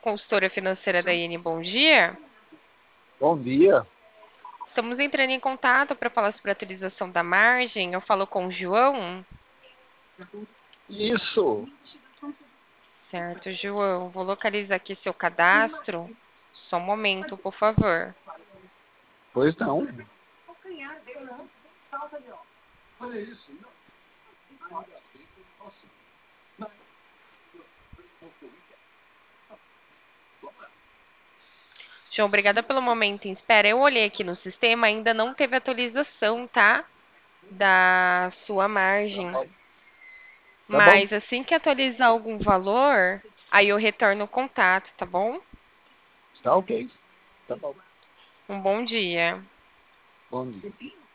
consultora financeira da IN, bom dia. Bom dia. Estamos entrando em contato para falar sobre a atualização da margem. Eu falo com o João. Isso. Certo, João. Vou localizar aqui seu cadastro. Só um momento, por favor. Pois não. Olha isso. João, obrigada pelo momento em espera. Eu olhei aqui no sistema, ainda não teve atualização, tá? Da sua margem. Tá bom. Mas assim que atualizar algum valor, aí eu retorno o contato, tá bom? Tá ok. Tá bom. Um bom dia. Bom dia.